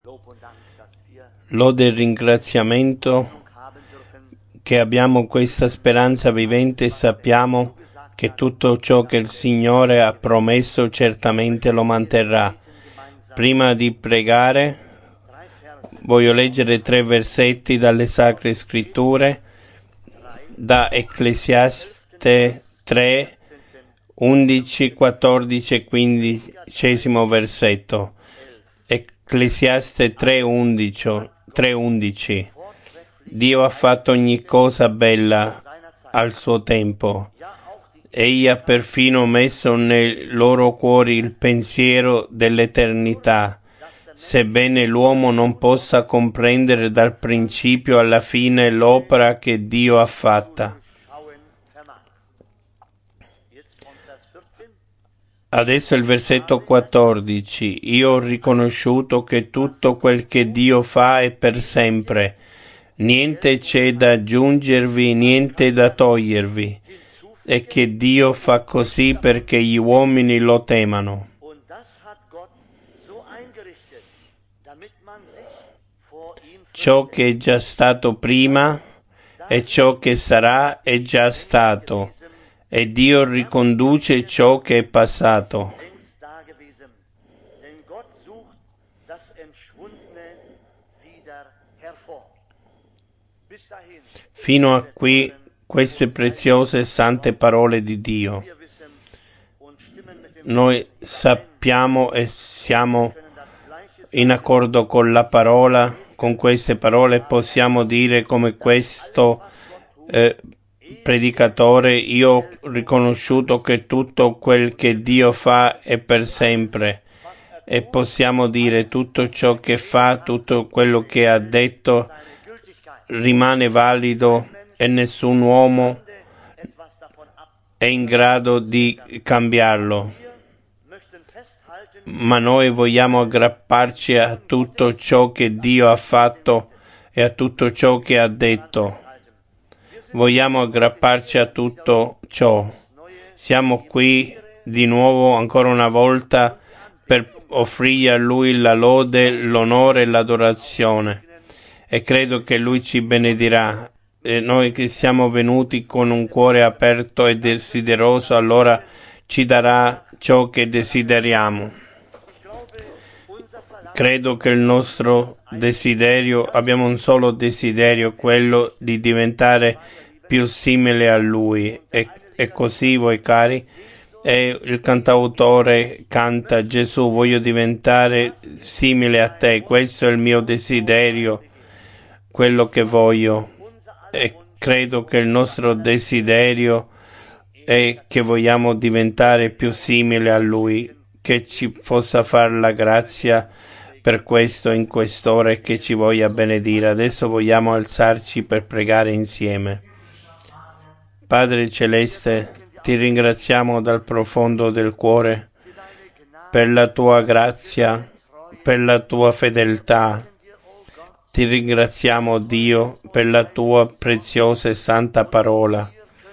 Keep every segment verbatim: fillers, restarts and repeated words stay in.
Lode e ringraziamento che abbiamo questa speranza vivente e sappiamo che tutto ciò che il Signore ha promesso certamente lo manterrà. Prima di pregare voglio leggere tre versetti dalle Sacre Scritture, da Ecclesiaste tre, undici, quattordici e quindicesimo versetto. Ecclesiaste tre, undici. Dio ha fatto ogni cosa bella al suo tempo. Egli ha perfino messo nei loro cuori il pensiero dell'eternità, sebbene l'uomo non possa comprendere dal principio alla fine l'opera che Dio ha fatta. Adesso il versetto quattordici. Io ho riconosciuto che tutto quel che Dio fa è per sempre. Niente c'è da aggiungervi, niente da togliervi. E che Dio fa così perché gli uomini lo temano. Ciò che è già stato prima e ciò che sarà è già stato, e Dio riconduce ciò che è passato. Fino a qui queste preziose e sante parole di Dio. Noi sappiamo e siamo in accordo con la parola, con queste parole possiamo dire come questo eh, predicatore: io ho riconosciuto che tutto quel che Dio fa è per sempre, e possiamo dire tutto ciò che fa, tutto quello che ha detto rimane valido e nessun uomo è in grado di cambiarlo. Ma noi vogliamo aggrapparci a tutto ciò che Dio ha fatto e a tutto ciò che ha detto. Vogliamo aggrapparci a tutto ciò. Siamo qui di nuovo ancora una volta per offrire a Lui la lode, l'onore e l'adorazione. E credo che Lui ci benedirà. E noi che siamo venuti con un cuore aperto e desideroso, allora ci darà ciò che desideriamo. Credo che il nostro desiderio, abbiamo un solo desiderio, quello di diventare più simile a Lui. E, e così, voi cari, e il cantautore canta: Gesù, voglio diventare simile a te, questo è il mio desiderio, quello che voglio. E credo che il nostro desiderio è che vogliamo diventare più simile a Lui, che ci possa fare la grazia per questo in quest'ora e che ci voglia benedire. Adesso vogliamo alzarci per pregare insieme. Padre Celeste, ti ringraziamo dal profondo del cuore per la tua grazia, per la tua fedeltà. Ti ringraziamo, Dio, per la tua preziosa e santa parola.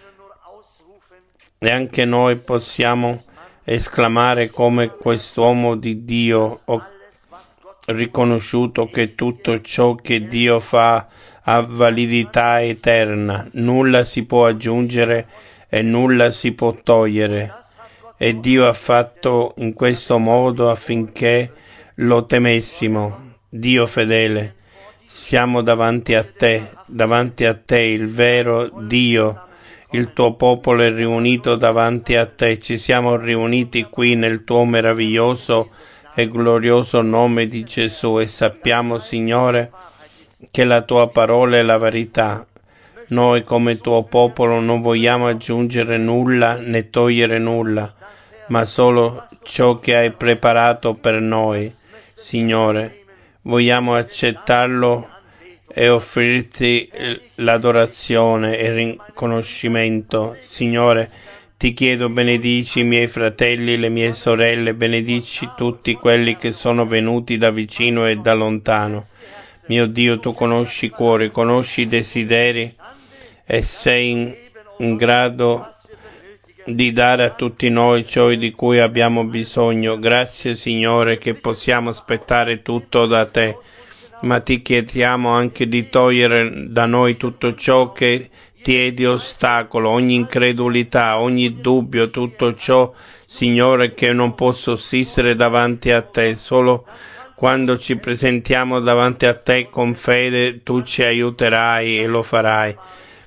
E anche noi possiamo esclamare come quest'uomo di Dio: ho riconosciuto che tutto ciò che Dio fa ha validità eterna, nulla si può aggiungere e nulla si può togliere. E Dio ha fatto in questo modo affinché lo temessimo. Dio fedele, siamo davanti a te, davanti a te, il vero Dio. Il tuo popolo è riunito davanti a te. Ci siamo riuniti qui nel tuo meraviglioso e glorioso nome di Gesù, e sappiamo, Signore, che la tua parola è la verità. Noi come tuo popolo non vogliamo aggiungere nulla né togliere nulla, ma solo ciò che hai preparato per noi. Signore, vogliamo accettarlo e offrirti l'adorazione e il riconoscimento. Signore, ti chiedo, benedici i miei fratelli, le mie sorelle, benedici tutti quelli che sono venuti da vicino e da lontano. Mio Dio, tu conosci i cuori, conosci i desideri e sei in, in grado di dare a tutti noi ciò di cui abbiamo bisogno. Grazie, Signore, che possiamo aspettare tutto da te, ma ti chiediamo anche di togliere da noi tutto ciò che ti è di ostacolo, ogni incredulità, ogni dubbio, tutto ciò, Signore, che non può sussistere davanti a te. Solo quando ci presentiamo davanti a te con fede, tu ci aiuterai e lo farai.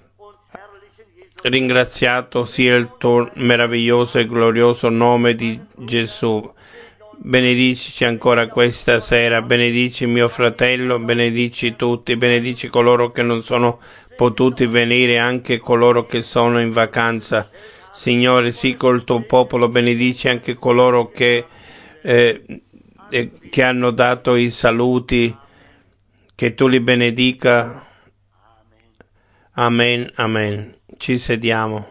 Ringraziato sia il tuo meraviglioso e glorioso nome di Gesù. Benedici ancora questa sera, benedici mio fratello, benedici tutti, benedici coloro che non sono potuti venire, anche coloro che sono in vacanza. Signore, sì, col tuo popolo, benedici anche coloro che, eh, eh, che hanno dato i saluti, che tu li benedica. Amen, amen. Ci sediamo.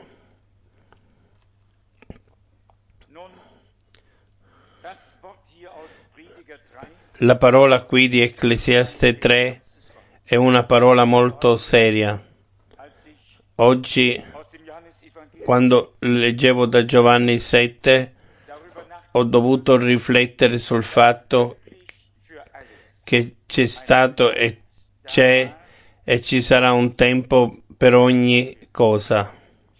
La parola qui di Ecclesiaste tre è una parola molto seria. Oggi, quando leggevo da Giovanni sette, ho dovuto riflettere sul fatto che c'è stato e c'è e ci sarà un tempo per ogni cosa.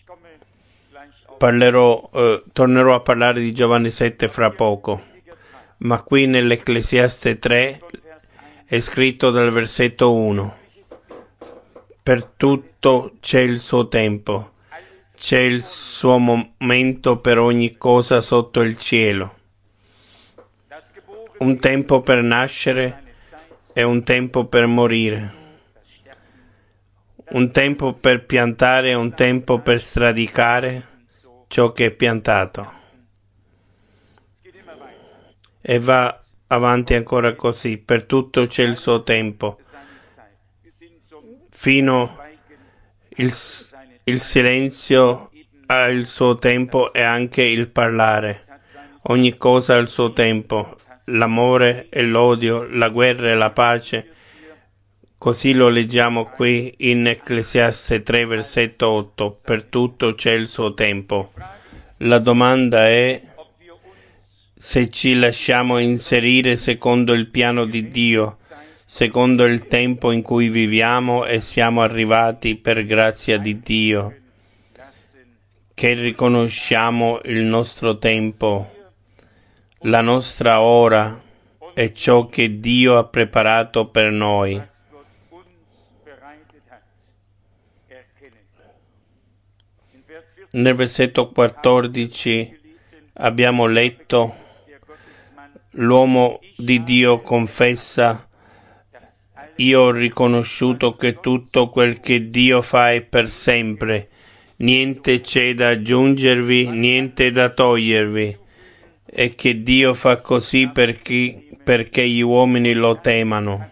Parlerò, eh, tornerò a parlare di Giovanni sette fra poco, ma qui nell'Ecclesiaste tre è scritto dal versetto uno: per tutto c'è il suo tempo, c'è il suo momento per ogni cosa sotto il cielo. Un tempo per nascere e un tempo per morire. Un tempo per piantare e un tempo per sradicare ciò che è piantato. E va avanti ancora così, per tutto c'è il suo tempo. Fino il, il silenzio ha il suo tempo e anche il parlare. Ogni cosa ha il suo tempo, l'amore e l'odio, la guerra e la pace. Così lo leggiamo qui in Ecclesiaste tre, versetto otto. Per tutto c'è il suo tempo. La domanda è se ci lasciamo inserire secondo il piano di Dio, secondo il tempo in cui viviamo e siamo arrivati per grazia di Dio, che riconosciamo il nostro tempo, la nostra ora e ciò che Dio ha preparato per noi. Nel versetto quattordici abbiamo letto: l'uomo di Dio confessa: io ho riconosciuto che tutto quel che Dio fa è per sempre, niente c'è da aggiungervi, niente da togliervi, e che Dio fa così perché, perché gli uomini lo temano.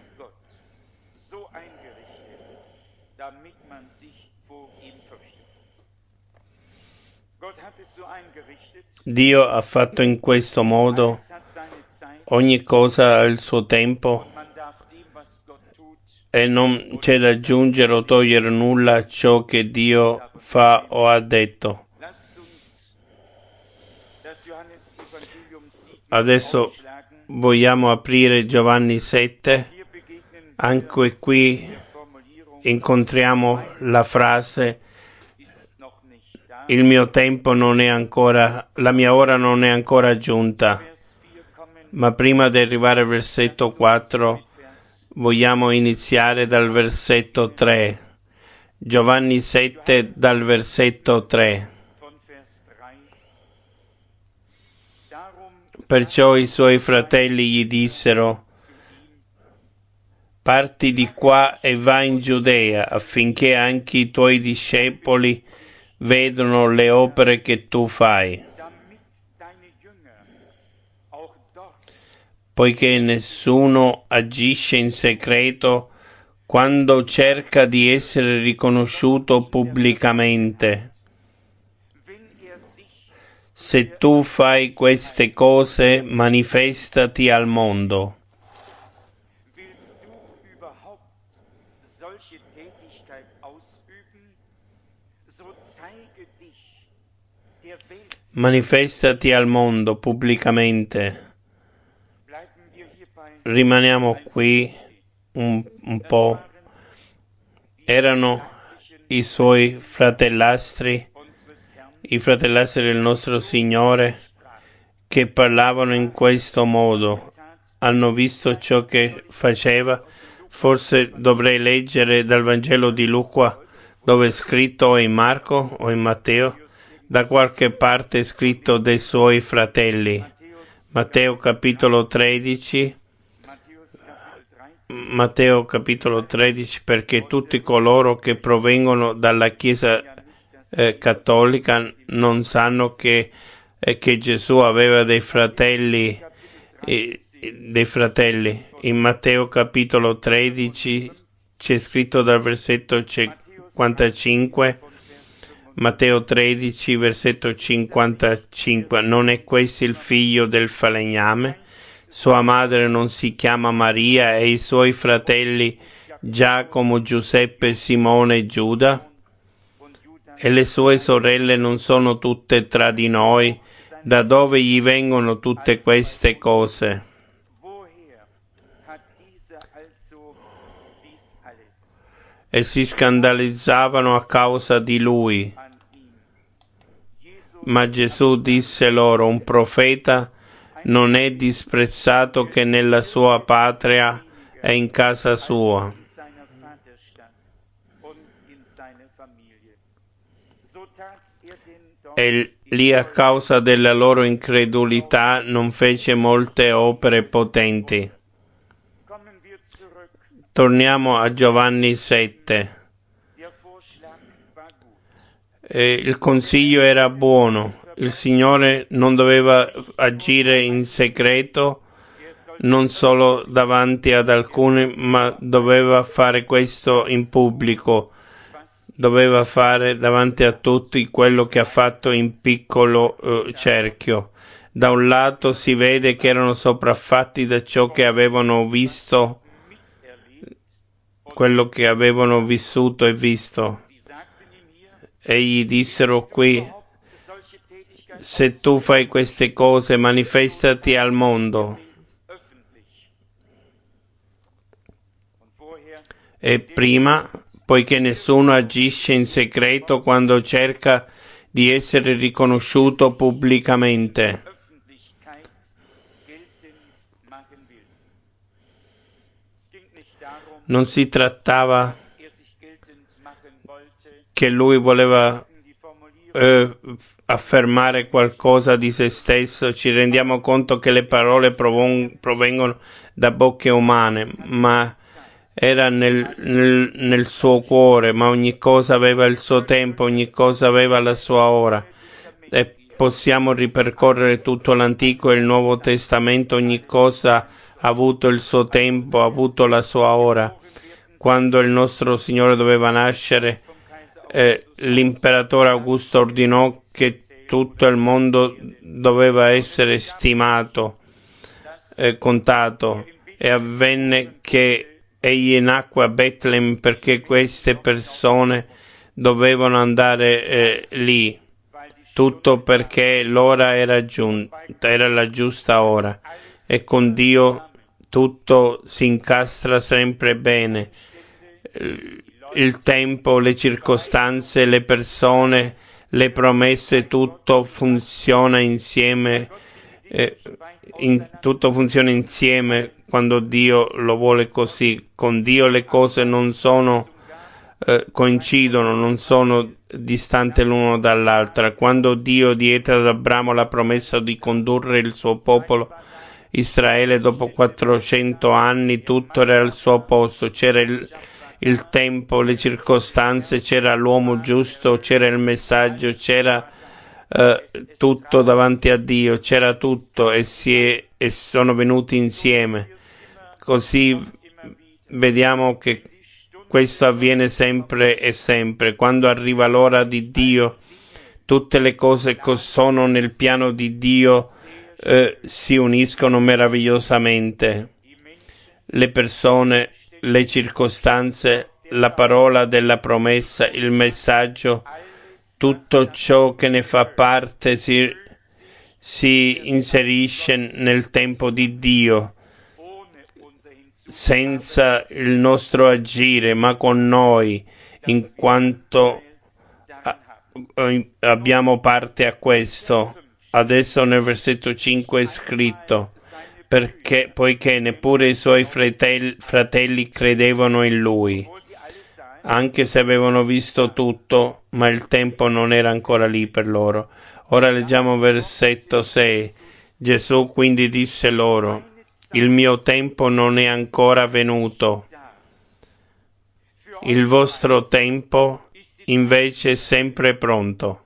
Dio ha fatto in questo modo, ogni cosa ha il suo tempo e non c'è da aggiungere o togliere nulla a ciò che Dio fa o ha detto. Adesso vogliamo aprire Giovanni sette. Anche qui incontriamo la frase: il mio tempo non è ancora, la mia ora non è ancora giunta. Ma prima di arrivare al versetto quattro, vogliamo iniziare dal versetto tre. Giovanni sette, dal versetto tre. Perciò i suoi fratelli gli dissero: parti di qua e vai in Giudea, affinché anche i tuoi discepoli vedano le opere che tu fai. Poiché nessuno agisce in segreto quando cerca di essere riconosciuto pubblicamente. Se tu fai queste cose, manifestati al mondo. Manifestati al mondo pubblicamente. Rimaniamo qui un, un po'. Erano i suoi fratellastri, i fratellastri del nostro Signore, che parlavano in questo modo. Hanno visto ciò che faceva. Forse dovrei leggere dal Vangelo di Luca, dove è scritto, o in Marco o in Matteo, da qualche parte è scritto dei suoi fratelli. Matteo capitolo tredici, Matteo capitolo tredici, perché tutti coloro che provengono dalla Chiesa eh, cattolica non sanno che, eh, che Gesù aveva dei fratelli, eh, dei fratelli. In Matteo capitolo tredici c'è scritto dal versetto cinquantacinque, Matteo tredici, versetto cinquantacinque, non è questo il figlio del falegname? Sua madre non si chiama Maria e i suoi fratelli Giacomo, Giuseppe, Simone e Giuda? E le sue sorelle non sono tutte tra di noi? Da dove gli vengono tutte queste cose? E si scandalizzavano a causa di lui. Ma Gesù disse loro: un profeta non è disprezzato che nella sua patria e in casa sua. E lì, a causa della loro incredulità, non fece molte opere potenti. Torniamo a Giovanni sette. E il consiglio era buono. Il Signore non doveva agire in segreto, non solo davanti ad alcuni, ma doveva fare questo in pubblico. Doveva fare davanti a tutti quello che ha fatto in piccolo eh, cerchio. Da un lato si vede che erano sopraffatti da ciò che avevano visto, quello che avevano vissuto e visto. E gli dissero qui: se tu fai queste cose, manifestati al mondo. E prima, poiché nessuno agisce in segreto quando cerca di essere riconosciuto pubblicamente. Non si trattava che lui voleva eh, affermare qualcosa di se stesso. Ci rendiamo conto che le parole provon- provengono da bocche umane, ma era nel, nel, nel suo cuore, ma ogni cosa aveva il suo tempo, ogni cosa aveva la sua ora. E possiamo ripercorrere tutto l'Antico e il Nuovo Testamento, ogni cosa ha avuto il suo tempo, ha avuto la sua ora. Quando il nostro Signore doveva nascere, eh, l'imperatore Augusto ordinò che tutto il mondo doveva essere stimato, eh, contato, e avvenne che egli nacque a Betlemme perché queste persone dovevano andare eh, lì, tutto perché l'ora era giunta, era la giusta ora, e con Dio tutto si incastra sempre bene. Il tempo, le circostanze, le persone, le promesse, tutto funziona insieme, eh, in, tutto funziona insieme quando Dio lo vuole così. Con Dio le cose non sono, eh, coincidono, non sono distanti l'uno dall'altra. Quando Dio diede ad Abramo la promessa di condurre il suo popolo Israele dopo quattrocento anni, tutto era al suo posto. C'era il il tempo, le circostanze, c'era l'uomo giusto, c'era il messaggio, c'era eh, tutto davanti a Dio, c'era tutto e, si è, e sono venuti insieme. Così vediamo che questo avviene sempre e sempre. Quando arriva l'ora di Dio, tutte le cose che sono nel piano di Dio eh, si uniscono meravigliosamente. Le persone, le circostanze, la parola della promessa, il messaggio, tutto ciò che ne fa parte si, si inserisce nel tempo di Dio, senza il nostro agire, ma con noi, in quanto abbiamo parte a questo. Adesso nel versetto cinque è scritto: perché, poiché neppure i suoi fratelli, fratelli credevano in lui, anche se avevano visto tutto, ma il tempo non era ancora lì per loro. Ora leggiamo versetto sei. Gesù quindi disse loro: il mio tempo non è ancora venuto. Il vostro tempo invece è sempre pronto.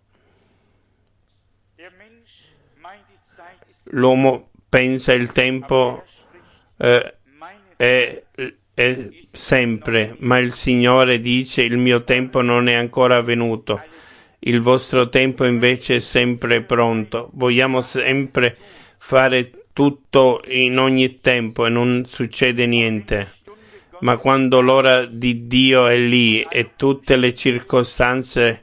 L'uomo pensa il tempo eh, è, è sempre, ma il Signore dice: il mio tempo non è ancora venuto. Il vostro tempo invece è sempre pronto. Vogliamo sempre fare tutto in ogni tempo e non succede niente. Ma quando l'ora di Dio è lì e tutte le circostanze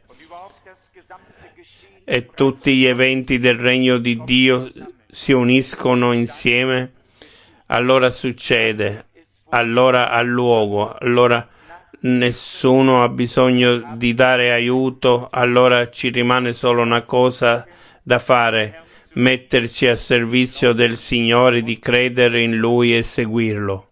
e tutti gli eventi del regno di Dio si uniscono insieme, allora succede, allora ha luogo, allora nessuno ha bisogno di dare aiuto, allora ci rimane solo una cosa da fare: metterci a servizio del Signore, di credere in Lui e seguirlo.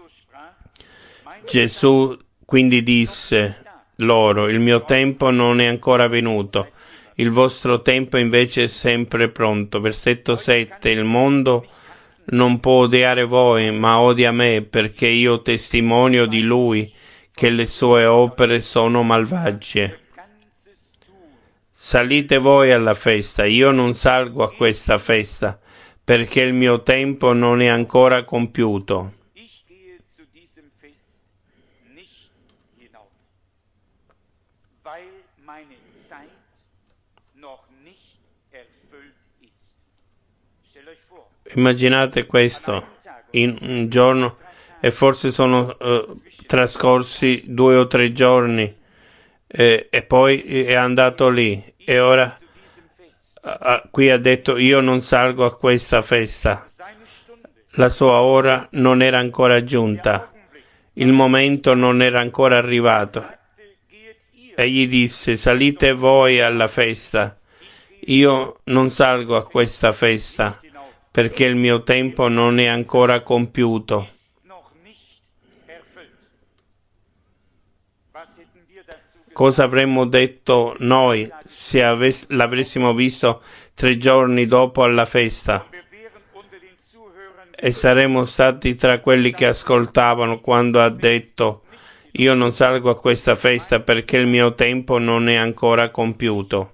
Gesù quindi disse loro: il mio tempo non è ancora venuto, il vostro tempo invece è sempre pronto. Versetto sette. Il mondo non può odiare voi, ma odia me, perché io testimonio di Lui che le sue opere sono malvagie. Salite voi alla festa, io non salgo a questa festa, perché il mio tempo non è ancora compiuto. Immaginate questo, in un giorno, e forse sono uh, trascorsi due o tre giorni, eh, e poi è andato lì, e ora uh, qui ha detto: io non salgo a questa festa. La sua ora non era ancora giunta, il momento non era ancora arrivato. Egli disse: salite voi alla festa, io non salgo a questa festa, perché il mio tempo non è ancora compiuto. Cosa avremmo detto noi se avess- l'avessimo visto tre giorni dopo alla festa? E saremmo stati tra quelli che ascoltavano quando ha detto: io non salgo a questa festa perché il mio tempo non è ancora compiuto.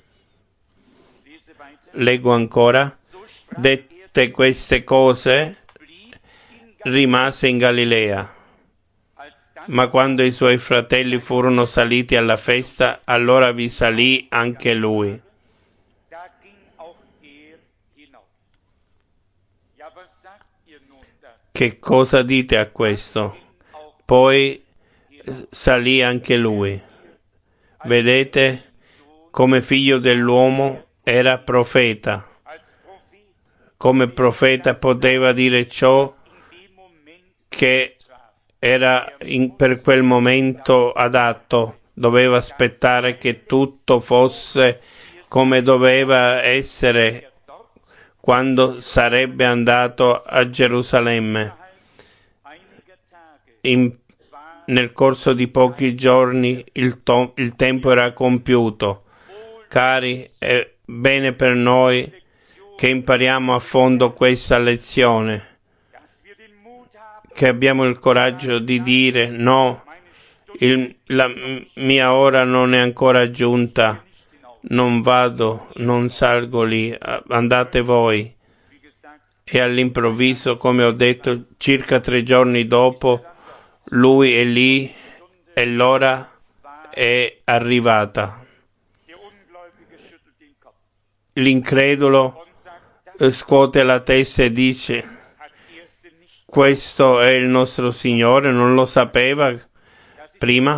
Leggo ancora. Dette queste cose, rimase in Galilea. Ma quando i suoi fratelli furono saliti alla festa, allora vi salì anche lui. Che cosa dite a questo? Poi salì anche lui. Vedete, come figlio dell'uomo era profeta. Come profeta poteva dire ciò che era in, per quel momento adatto. Doveva aspettare che tutto fosse come doveva essere quando sarebbe andato a Gerusalemme. In, nel corso di pochi giorni il, to, il tempo era compiuto. Cari, è bene per noi che impariamo a fondo questa lezione, che abbiamo il coraggio di dire: no, il, la mia ora non è ancora giunta, non vado, non salgo lì, andate voi. E all'improvviso, come ho detto, circa tre giorni dopo, lui è lì e l'ora è arrivata. L'incredulo scuote la testa e dice: questo è il nostro Signore, non lo sapeva prima?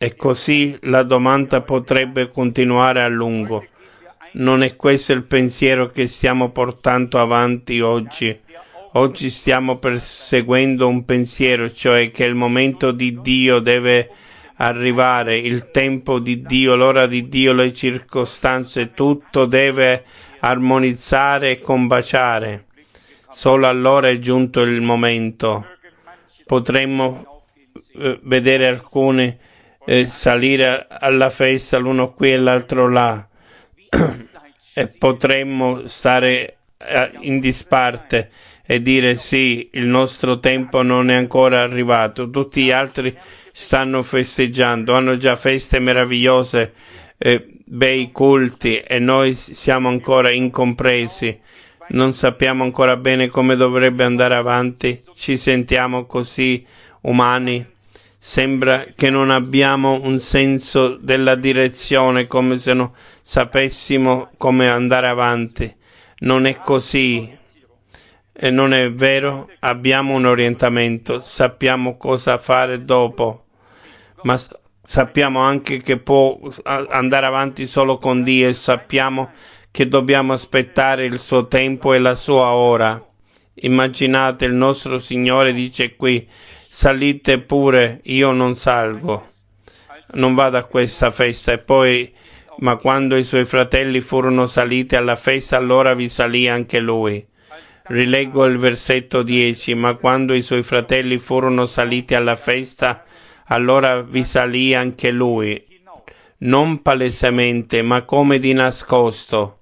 E così la domanda potrebbe continuare a lungo. Non è questo il pensiero che stiamo portando avanti oggi? Oggi stiamo perseguendo un pensiero, cioè che il momento di Dio deve arrivare, il tempo di Dio, l'ora di Dio, le circostanze, tutto deve armonizzare e combaciare. Solo allora è giunto il momento. Potremmo eh, vedere alcuni eh, salire alla festa, l'uno qui e l'altro là, e potremmo stare eh, in disparte e dire sì, il nostro tempo non è ancora arrivato. Tutti gli altri stanno festeggiando, hanno già feste meravigliose, eh, bei culti, e noi siamo ancora incompresi. Non sappiamo ancora bene come dovrebbe andare avanti, ci sentiamo così umani. Sembra che non abbiamo un senso della direzione, come se non sapessimo come andare avanti. Non è così. E non è vero, abbiamo un orientamento, sappiamo cosa fare dopo, ma sappiamo anche che può andare avanti solo con Dio, e sappiamo che dobbiamo aspettare il suo tempo e la sua ora. Immaginate, il nostro Signore dice qui: salite pure, io non salgo, non vado a questa festa. E poi, ma quando i suoi fratelli furono saliti alla festa, allora vi salì anche lui. Rileggo il versetto dieci: ma quando i suoi fratelli furono saliti alla festa, allora vi salì anche lui, non palesemente, ma come di nascosto.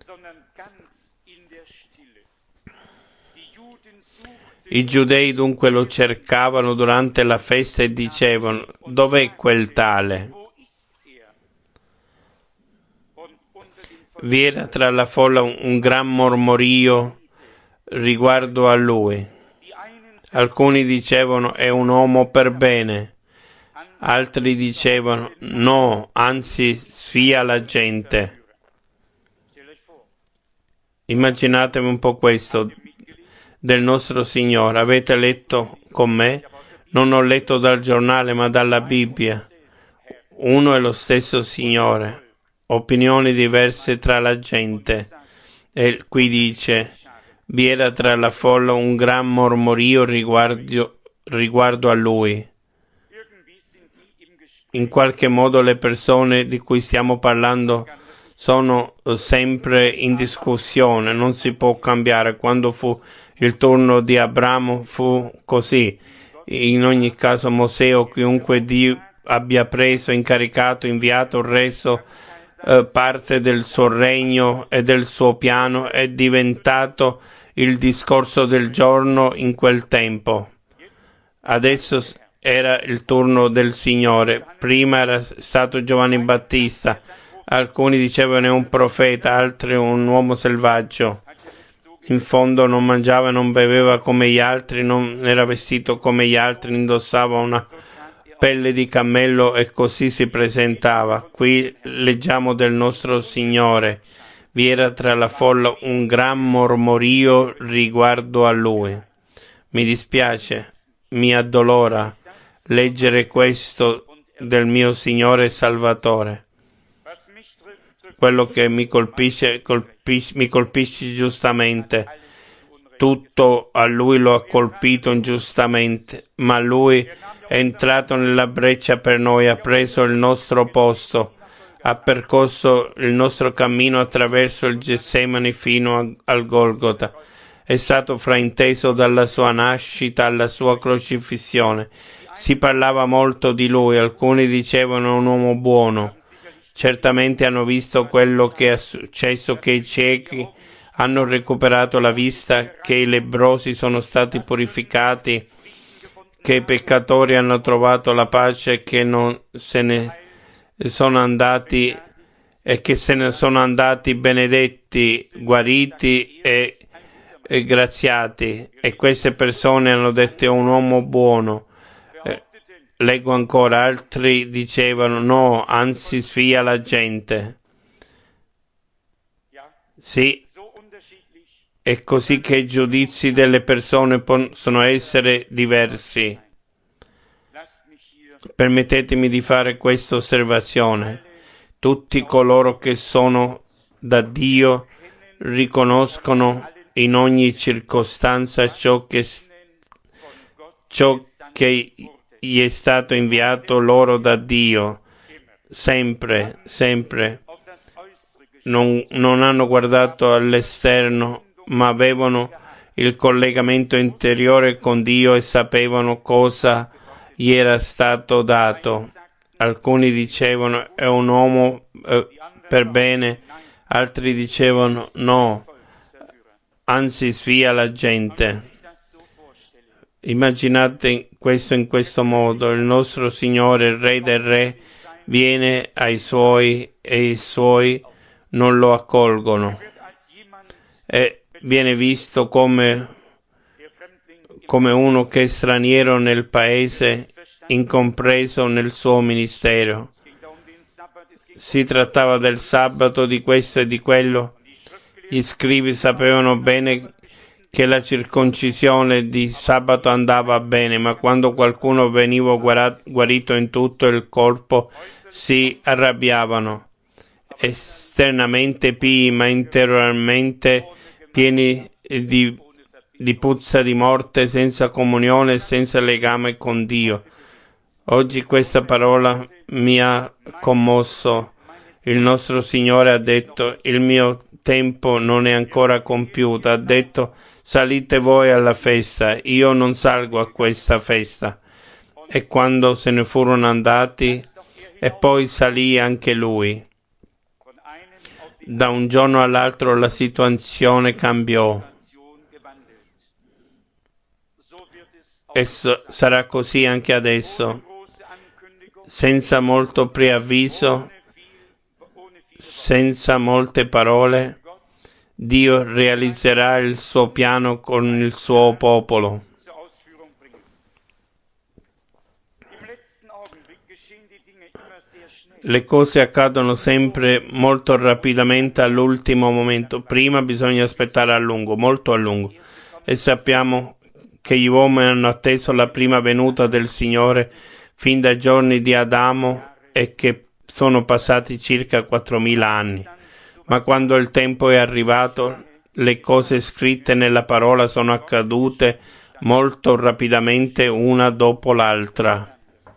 I giudei dunque lo cercavano durante la festa e dicevano: dov'è quel tale? Vi era tra la folla un, un gran mormorio riguardo a lui. Alcuni dicevano: è un uomo per bene. Altri dicevano: no, anzi sfia la gente. Immaginatevi un po' questo del nostro Signore. Avete letto con me? Non ho letto dal giornale, ma dalla Bibbia. Uno è lo stesso Signore. Opinioni diverse tra la gente. E qui dice: vi era tra la folla un gran mormorio riguardo, riguardo a lui. In qualche modo le persone di cui stiamo parlando sono sempre in discussione, non si può cambiare. Quando fu il turno di Abramo fu così. In ogni caso Mosè o chiunque Dio abbia preso, incaricato, inviato, reso eh, parte del suo regno e del suo piano, è diventato il discorso del giorno in quel tempo. Adesso era il turno del Signore. Prima era stato Giovanni Battista. Alcuni dicevano è un profeta, altri un uomo selvaggio. In fondo non mangiava e non beveva come gli altri, non era vestito come gli altri, indossava una pelle di cammello e così si presentava. Qui leggiamo del nostro Signore: vi era tra la folla un gran mormorio riguardo a lui. Mi dispiace, mi addolora leggere questo del mio Signore e Salvatore. Quello che mi colpisce, colpisce, mi colpisce giustamente. Tutto a lui lo ha colpito ingiustamente, ma lui è entrato nella breccia per noi, ha preso il nostro posto, ha percorso il nostro cammino attraverso il Getsemani fino a, al Golgota. È stato frainteso dalla sua nascita alla sua crocifissione. Si parlava molto di lui, alcuni dicevano un uomo buono. Certamente hanno visto quello che è successo, che i ciechi hanno recuperato la vista, che i lebbrosi sono stati purificati, che i peccatori hanno trovato la pace, che non se ne sono andati e che se ne sono andati benedetti, guariti e, e graziati. E queste persone hanno detto è un uomo buono. Eh, leggo ancora, altri dicevano no, anzi sfia la gente. Sì, è così che i giudizi delle persone possono essere diversi. Permettetemi di fare questa osservazione. Tutti coloro che sono da Dio riconoscono in ogni circostanza ciò che, ciò che gli è stato inviato loro da Dio. Sempre, sempre. Non, non hanno guardato all'esterno, ma avevano il collegamento interiore con Dio e sapevano cosa gli era stato dato. Alcuni dicevano è un uomo eh, per bene, altri dicevano no, anzi svia la gente. Immaginate questo in questo modo: il nostro Signore, il Re del Re, viene ai Suoi e i Suoi non lo accolgono, e viene visto come, come uno che è straniero nel paese, incompreso nel suo ministero. Si trattava del sabato, di questo e di quello. Gli scribi sapevano bene che la circoncisione di sabato andava bene, ma quando qualcuno veniva guarito in tutto il corpo si arrabbiavano. Esternamente pii, ma interiormente pieni di, di puzza di morte, senza comunione e senza legame con Dio. Oggi questa parola mi ha commosso. Il nostro Signore ha detto: il mio tempo non è ancora compiuto. Ha detto: salite voi alla festa, io non salgo a questa festa. E quando se ne furono andati, e poi salì anche lui. Da un giorno all'altro la situazione cambiò. E so, sarà così anche adesso. Senza molto preavviso, senza molte parole, Dio realizzerà il suo piano con il suo popolo. Le cose accadono sempre molto rapidamente all'ultimo momento. Prima bisogna aspettare a lungo, molto a lungo. E sappiamo che gli uomini hanno atteso la prima venuta del Signore fin dai giorni di Adamo, e che sono passati circa quattromila anni. Ma quando il tempo è arrivato, le cose scritte nella parola sono accadute molto rapidamente, una dopo l'altra.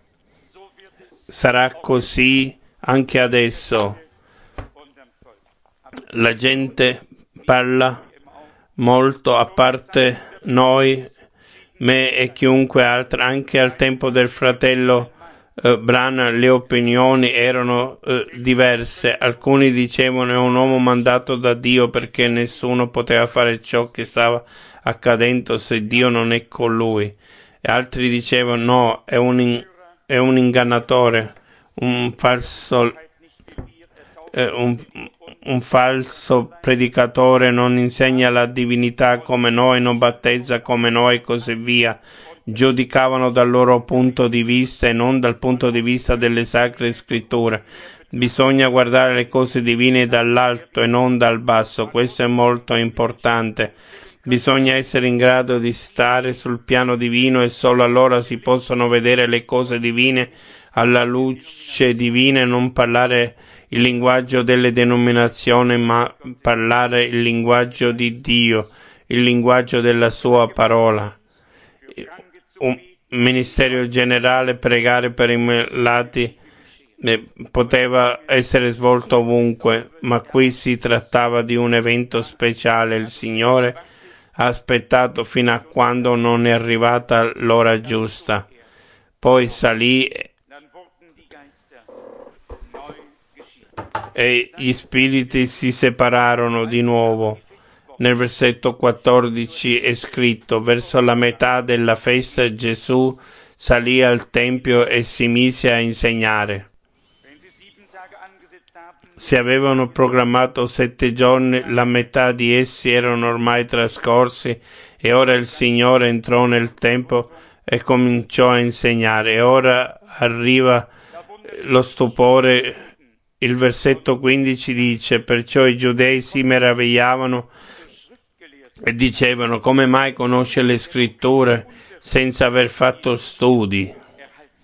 Sarà così anche adesso. La gente parla molto, a parte noi, me e chiunque altro. Anche al tempo del fratello eh, Branham le opinioni erano eh, diverse. Alcuni dicevano è un uomo mandato da Dio, perché nessuno poteva fare ciò che stava accadendo se Dio non è con lui. E altri dicevano no, è un in- è un ingannatore, un falso, eh, un, un falso predicatore, non insegna la divinità come noi, non battezza come noi e così via. Giudicavano dal loro punto di vista e non dal punto di vista delle sacre scritture. Bisogna guardare le cose divine dall'alto e non dal basso, questo è molto importante. Bisogna essere in grado di stare sul piano divino, e solo allora si possono vedere le cose divine alla luce divina, e non parlare il linguaggio delle denominazioni, ma parlare il linguaggio di Dio, il linguaggio della sua parola. Un ministero generale, pregare per i malati, eh, poteva essere svolto ovunque, ma qui si trattava di un evento speciale. Il Signore ha aspettato fino a quando non è arrivata l'ora giusta. Poi salì e gli spiriti si separarono di nuovo. Nel versetto quattordici è scritto: verso la metà della festa Gesù salì al Tempio e si mise a insegnare. Si avevano programmato sette giorni, la metà di essi erano ormai trascorsi, e ora il Signore entrò nel Tempio e cominciò a insegnare. E ora arriva lo stupore. Il versetto quindici dice: perciò i giudei si meravigliavano e dicevano: come mai conosce le scritture senza aver fatto studi?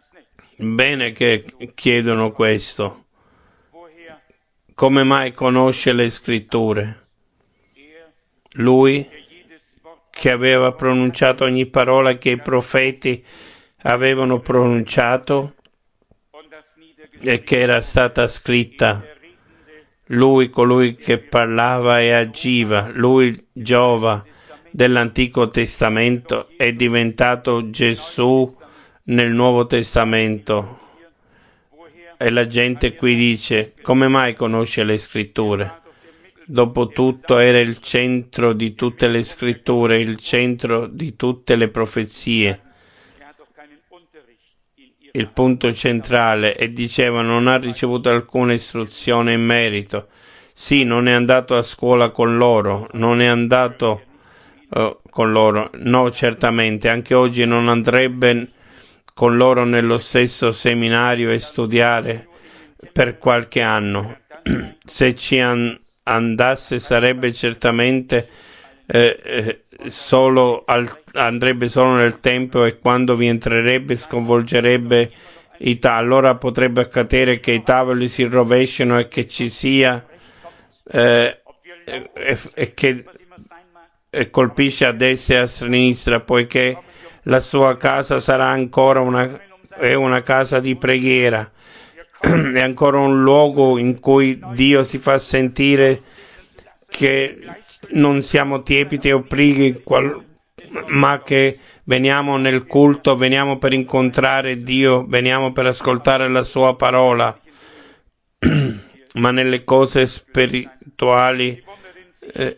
Bene che chiedono questo. Come mai conosce le scritture? Lui che aveva pronunciato ogni parola che i profeti avevano pronunciato e che era stata scritta. Lui, colui che parlava e agiva, lui Giova dell'Antico Testamento, è diventato Gesù nel Nuovo Testamento. E la gente qui dice: come mai conosce le scritture? Dopotutto era il centro di tutte le scritture, il centro di tutte le profezie, il punto centrale, e diceva: non ha ricevuto alcuna istruzione in merito. Sì, non è andato a scuola con loro, non è andato uh, con loro, no, certamente, anche oggi non andrebbe con loro nello stesso seminario e studiare per qualche anno. Se ci an- andasse sarebbe certamente eh, eh, solo al, andrebbe solo nel tempo, e quando vi entrerebbe sconvolgerebbe i tavoli. Allora potrebbe accadere che i tavoli si rovesciano e che ci sia eh, e, e che e colpisce a destra e a sinistra, poiché la sua casa sarà ancora una, è una casa di preghiera, è ancora un luogo in cui Dio si fa sentire, che non siamo tiepidi o prighi, ma che veniamo nel culto, veniamo per incontrare Dio, veniamo per ascoltare la sua parola, ma nelle cose spirituali eh,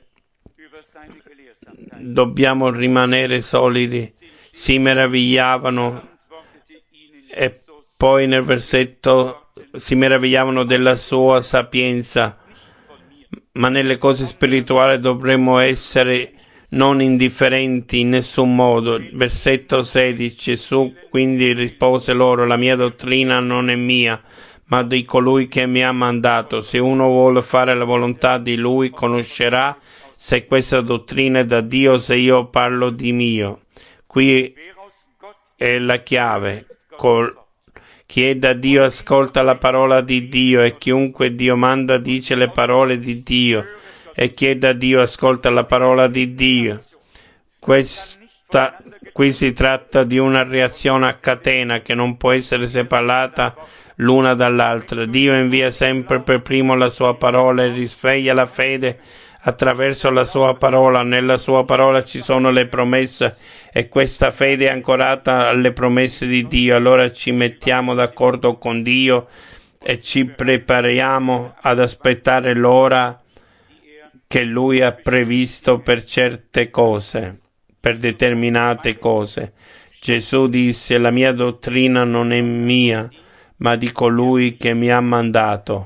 dobbiamo rimanere solidi. Si meravigliavano, e poi nel versetto si meravigliavano della sua sapienza, ma nelle cose spirituali dovremmo essere non indifferenti in nessun modo. Versetto sedici: Gesù quindi rispose loro: la mia dottrina non è mia, ma di colui che mi ha mandato. Se uno vuole fare la volontà di lui, conoscerà se questa dottrina è da Dio, se io parlo di mio. Qui è la chiave. Col Chi è da Dio ascolta la parola di Dio, e chiunque Dio manda dice le parole di Dio, e chi è da Dio ascolta la parola di Dio. Questa, qui si tratta di una reazione a catena che non può essere separata l'una dall'altra. Dio invia sempre per primo la sua parola e risveglia la fede attraverso la sua parola. Nella sua parola ci sono le promesse, e questa fede è ancorata alle promesse di Dio. Allora ci mettiamo d'accordo con Dio e ci prepariamo ad aspettare l'ora che Lui ha previsto per certe cose, per determinate cose. Gesù disse: la mia dottrina non è mia, ma di colui che mi ha mandato.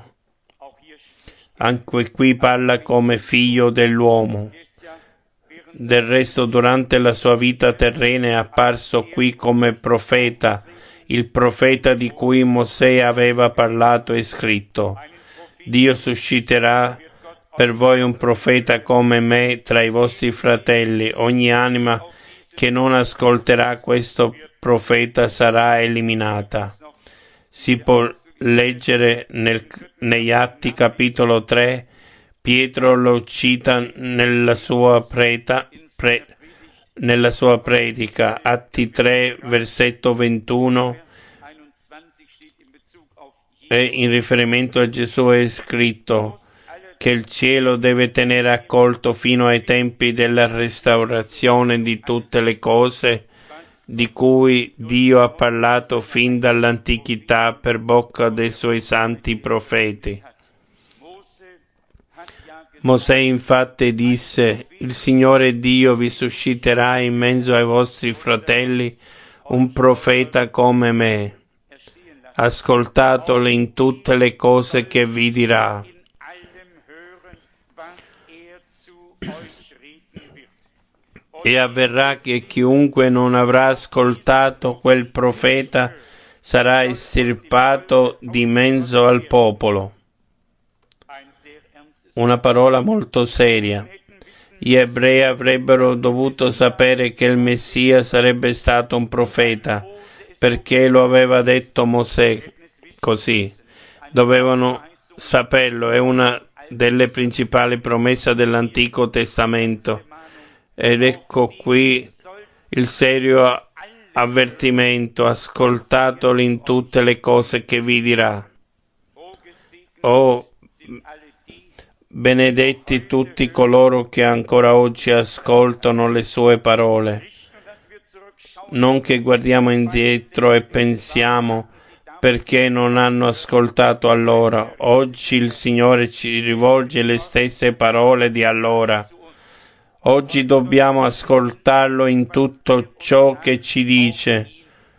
Anche qui parla come figlio dell'uomo. Del resto, durante la sua vita terrena è apparso qui come profeta, il profeta di cui Mosè aveva parlato e scritto. Dio susciterà per voi un profeta come me tra i vostri fratelli. Ogni anima che non ascolterà questo profeta sarà eliminata. Si può leggere nel, negli Atti capitolo tre, Pietro lo cita nella sua, preta, pre, nella sua predica, Atti tre, versetto ventuno, e in riferimento a Gesù è scritto che il cielo deve tenere accolto fino ai tempi della restaurazione di tutte le cose di cui Dio ha parlato fin dall'antichità per bocca dei suoi santi profeti. Mosè infatti disse: il Signore Dio vi susciterà in mezzo ai vostri fratelli un profeta come me. Ascoltatelo in tutte le cose che vi dirà. E avverrà che chiunque non avrà ascoltato quel profeta sarà estirpato di mezzo al popolo. Una parola molto seria. Gli ebrei avrebbero dovuto sapere che il Messia sarebbe stato un profeta. perché lo aveva detto Mosè così. Dovevano saperlo, è una delle principali promesse dell'Antico Testamento. Ed ecco qui il serio avvertimento: ascoltatelo in tutte le cose che vi dirà. Oh, benedetti tutti coloro che ancora oggi ascoltano le sue parole. Non che guardiamo indietro e pensiamo perché non hanno ascoltato allora. Oggi il Signore ci rivolge le stesse parole di allora. Oggi dobbiamo ascoltarlo in tutto ciò che ci dice,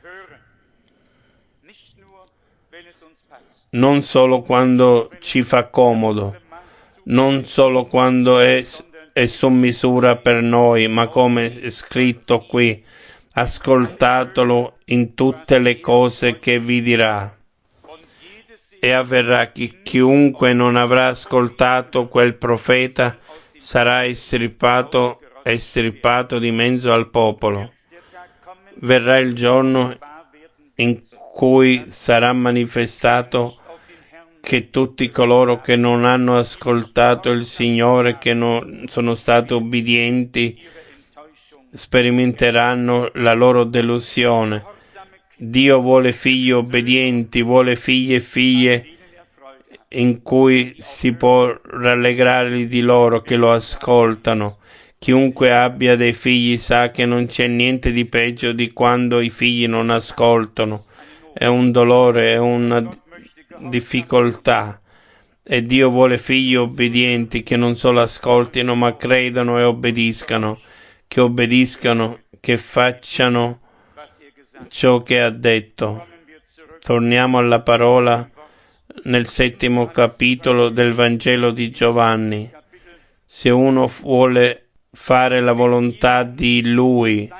non solo quando ci fa comodo, non solo quando è, è su misura per noi, ma come è scritto qui: ascoltatelo in tutte le cose che vi dirà. E avverrà che chiunque non avrà ascoltato quel profeta sarà estirpato, estirpato di mezzo al popolo. Verrà il giorno in cui sarà manifestato che tutti coloro che non hanno ascoltato il Signore, che non sono stati obbedienti, sperimenteranno la loro delusione. Dio vuole figli obbedienti, vuole figli e figlie in cui si può rallegrare di loro che lo ascoltano. Chiunque abbia dei figli sa che non c'è niente di peggio di quando i figli non ascoltano. È un dolore, è una difficoltà. E Dio vuole figli obbedienti che non solo ascoltino ma credano e obbediscano, che obbediscano, che facciano ciò che ha detto. Torniamo alla parola nel settimo capitolo del Vangelo di Giovanni. Se uno vuole fare la volontà di Lui,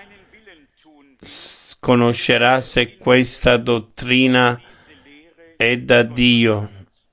conoscerà se questa dottrina è da Dio.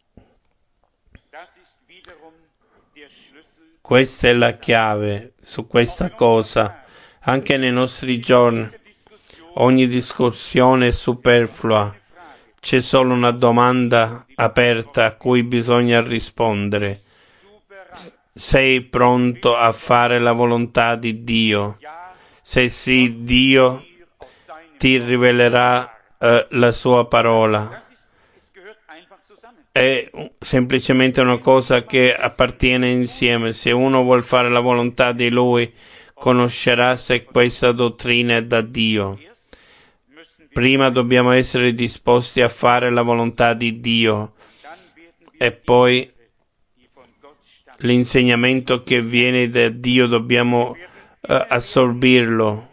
Questa è la chiave su questa cosa. Anche nei nostri giorni ogni discussione è superflua. C'è solo una domanda aperta a cui bisogna rispondere. Sei pronto a fare la volontà di Dio? Se sì, Dio ti rivelerà eh, la sua parola. È semplicemente una cosa che appartiene insieme. Se uno vuol fare la volontà di Lui, conoscerà se questa dottrina è da Dio. Prima dobbiamo essere disposti a fare la volontà di Dio e poi l'insegnamento che viene da Dio dobbiamo uh, assorbirlo.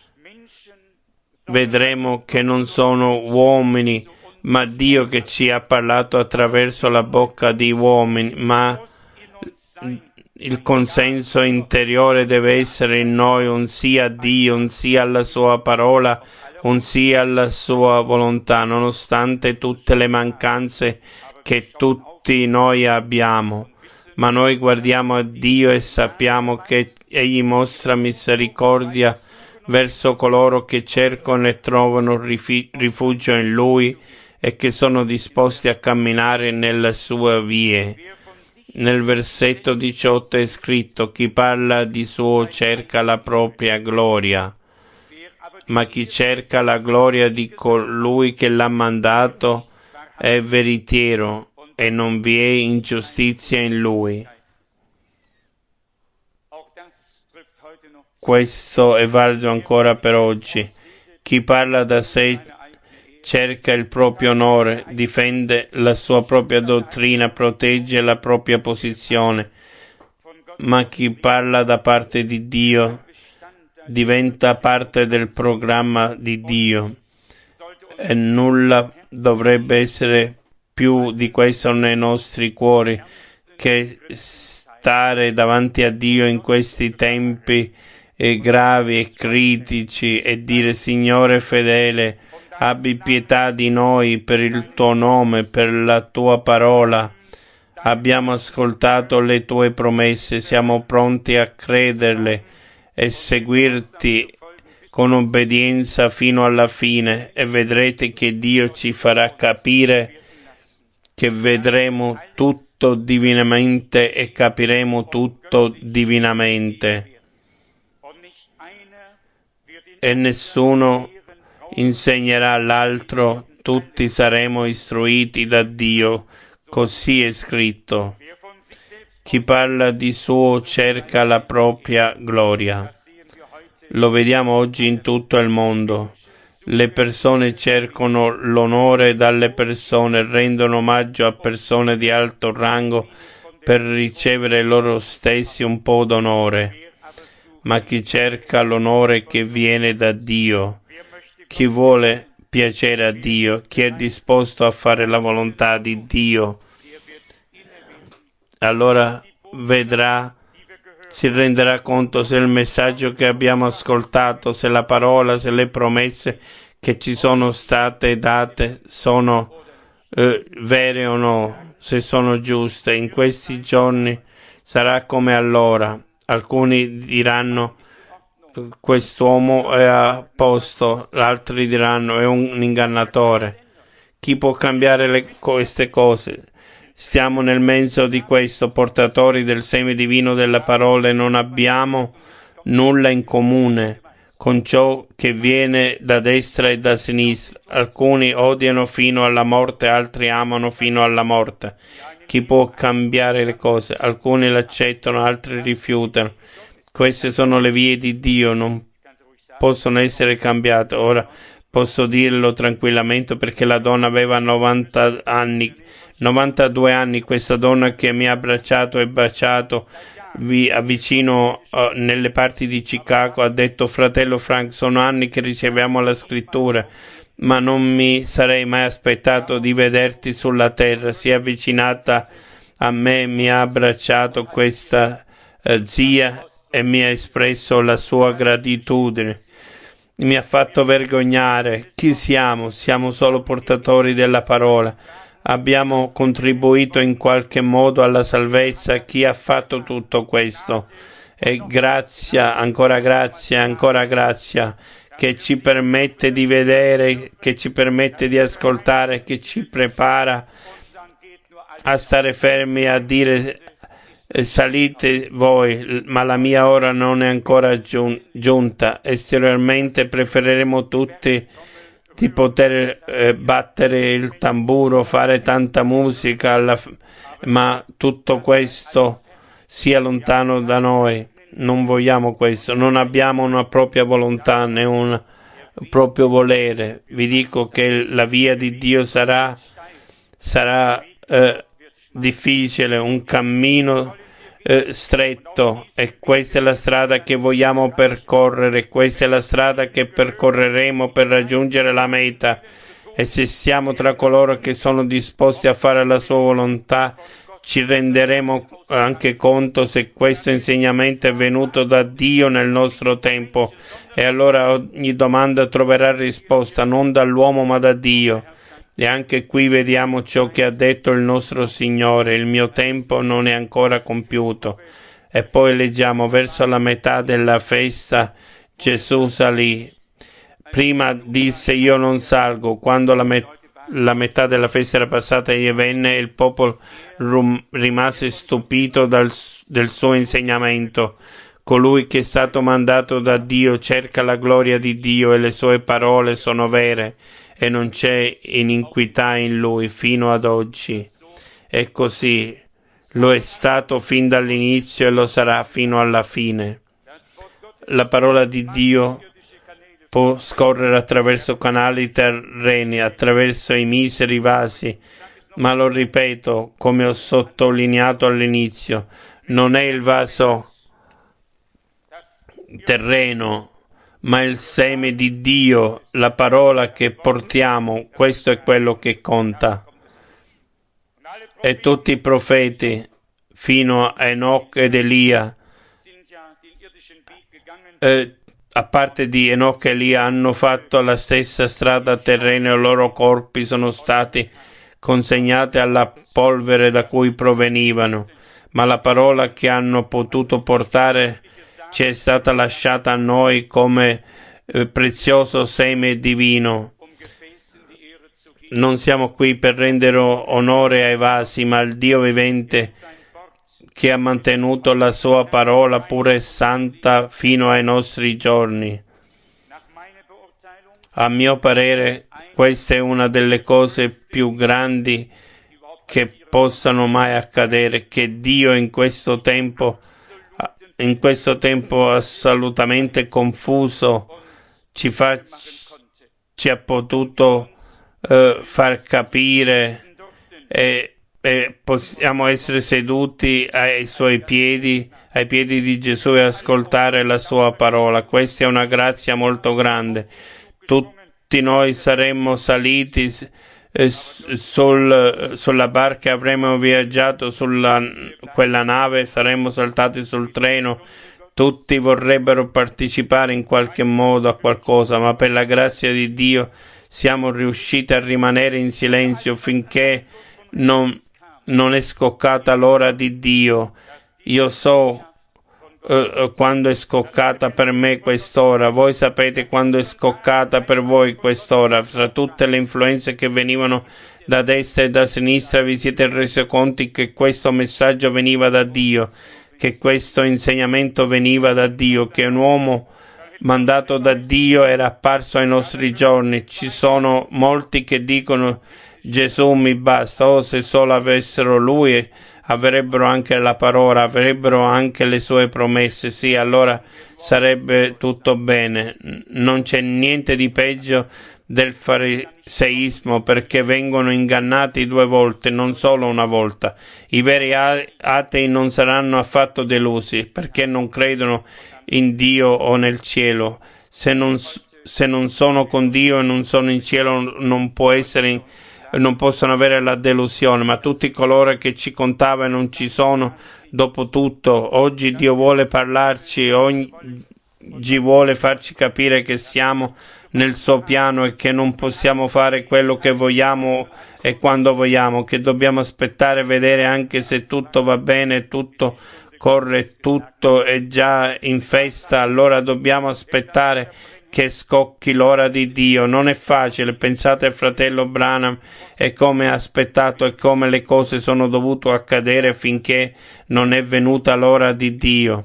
Vedremo che non sono uomini, ma Dio che ci ha parlato attraverso la bocca di uomini, ma il consenso interiore deve essere in noi, un sì a Dio, un sì alla sua parola, un sì alla sua volontà, nonostante tutte le mancanze che tutti noi abbiamo. Ma noi guardiamo a Dio e sappiamo che Egli mostra misericordia verso coloro che cercano e trovano rifi- rifugio in Lui e che sono disposti a camminare nelle sue vie. Nel versetto diciotto è scritto: chi parla di suo cerca la propria gloria, ma chi cerca la gloria di colui che l'ha mandato è veritiero e non vi è ingiustizia in lui. Questo è valido ancora per oggi. Chi parla da sé cerca il proprio onore, difende la sua propria dottrina, protegge la propria posizione, ma chi parla da parte di Dio diventa parte del programma di Dio e nulla dovrebbe essere più di questo nei nostri cuori che stare davanti a Dio in questi tempi eh, gravi e critici e dire: Signore fedele, abbi pietà di noi per il tuo nome, per la tua parola. Abbiamo ascoltato le tue promesse, siamo pronti a crederle e seguirti con obbedienza fino alla fine, e vedrete che Dio ci farà capire che vedremo tutto divinamente e capiremo tutto divinamente. E nessuno insegnerà all'altro, tutti saremo istruiti da Dio, così è scritto. Chi parla di suo cerca la propria gloria. Lo vediamo oggi in tutto il mondo. Le persone cercano l'onore dalle persone, rendono omaggio a persone di alto rango per ricevere loro stessi un po' d'onore. Ma chi cerca l'onore che viene da Dio, chi vuole piacere a Dio, chi è disposto a fare la volontà di Dio, allora vedrà, si renderà conto se il messaggio che abbiamo ascoltato, se la parola, se le promesse che ci sono state date sono eh, vere o no, se sono giuste. In questi giorni sarà come allora. Alcuni diranno quest'uomo è a posto, altri diranno è un ingannatore. Chi può cambiare le, queste cose? Stiamo nel mezzo di questo, portatori del seme divino della parola, e non abbiamo nulla in comune con ciò che viene da destra e da sinistra. Alcuni odiano fino alla morte, altri amano fino alla morte. Chi può cambiare le cose? Alcuni l'accettano, altri rifiutano. Queste sono le vie di Dio, non possono essere cambiate. Ora posso dirlo tranquillamente perché la donna aveva novanta anni, novantadue anni, questa donna che mi ha abbracciato e baciato vi vicino uh, nelle parti di Chicago, ha detto: fratello Frank, sono anni che riceviamo la scrittura, ma non mi sarei mai aspettato di vederti sulla terra. Si è avvicinata a me, mi ha abbracciato questa uh, zia e mi ha espresso la sua gratitudine. Mi ha fatto vergognare. Chi siamo? Siamo solo portatori della parola. Abbiamo contribuito in qualche modo alla salvezza. Chi ha fatto tutto questo? E grazia, ancora grazia, ancora grazia, che ci permette di vedere, che ci permette di ascoltare, che ci prepara a stare fermi, a dire: salite voi, ma la mia ora non è ancora giunta. Esteriormente preferiremo tutti di poter eh, battere il tamburo, fare tanta musica, alla f- ma tutto questo sia lontano da noi. Non vogliamo questo, non abbiamo una propria volontà né un proprio volere. Vi dico che la via di Dio sarà, sarà eh, difficile, un cammino eh, stretto, e questa è la strada che vogliamo percorrere, questa è la strada che percorreremo per raggiungere la meta. E se siamo tra coloro che sono disposti a fare la sua volontà, ci renderemo anche conto se questo insegnamento è venuto da Dio nel nostro tempo, e allora ogni domanda troverà risposta non dall'uomo ma da Dio. E anche qui vediamo ciò che ha detto il nostro Signore: il mio tempo non è ancora compiuto. E poi leggiamo verso la metà della festa Gesù salì. Prima disse: io non salgo. Quando la, met- la metà della festa era passata, egli venne, e il popolo rum- rimase stupito dal, del suo insegnamento. Colui che è stato mandato da Dio cerca la gloria di Dio, e le sue parole sono vere, e non c'è iniquità in lui fino ad oggi. E così lo è stato fin dall'inizio e lo sarà fino alla fine. La parola di Dio può scorrere attraverso canali terreni, attraverso i miseri vasi, ma lo ripeto, come ho sottolineato all'inizio, non è il vaso terreno, ma il seme di Dio, la parola che portiamo. Questo è quello che conta. E tutti i profeti, fino a Enoch ed Elia, eh, a parte di Enoch e Elia, hanno fatto la stessa strada terrena, e i loro corpi sono stati consegnati alla polvere da cui provenivano, ma la parola che hanno potuto portare ci è stata lasciata a noi come eh, prezioso seme divino. Non siamo qui per rendere onore ai vasi, ma al Dio vivente che ha mantenuto la sua parola pura e santa fino ai nostri giorni. A mio parere, questa è una delle cose più grandi che possano mai accadere, che Dio in questo tempo, in questo tempo assolutamente confuso, ci, fa, ci ha potuto uh, far capire e, e possiamo essere seduti ai suoi piedi, ai piedi di Gesù e ascoltare la sua parola. Questa è una grazia molto grande. Tutti noi saremmo saliti eh, sul, sulla barca, avremmo viaggiato sulla quella nave, saremmo saltati sul treno. Tutti vorrebbero partecipare in qualche modo a qualcosa, ma per la grazia di Dio siamo riusciti a rimanere in silenzio finché non, non è scoccata l'ora di Dio. Io so Uh, quando è scoccata per me quest'ora, voi sapete quando è scoccata per voi quest'ora. Fra tutte le influenze che venivano da destra e da sinistra, vi siete resi conto che questo messaggio veniva da Dio, che questo insegnamento veniva da Dio, che un uomo mandato da Dio era apparso ai nostri giorni. Ci sono molti che dicono: Gesù mi basta, o oh, se solo avessero Lui avrebbero anche la parola, avrebbero anche le sue promesse, sì, allora sarebbe tutto bene. Non c'è niente di peggio del fariseismo, perché vengono ingannati due volte, non solo una volta. I veri atei non saranno affatto delusi, perché non credono in Dio o nel cielo. Se non, se non sono con Dio e non sono in cielo, non può essere in non possono avere la delusione, ma tutti coloro che ci contava e non ci sono, dopo tutto, oggi Dio vuole parlarci, oggi vuole farci capire che siamo nel suo piano e che non possiamo fare quello che vogliamo e quando vogliamo, che dobbiamo aspettare e vedere anche se tutto va bene, tutto corre, tutto è già in festa, allora dobbiamo aspettare che scocchi l'ora di Dio. Non è facile. Pensate al fratello Branham e come ha aspettato e come le cose sono dovute accadere finché non è venuta l'ora di Dio.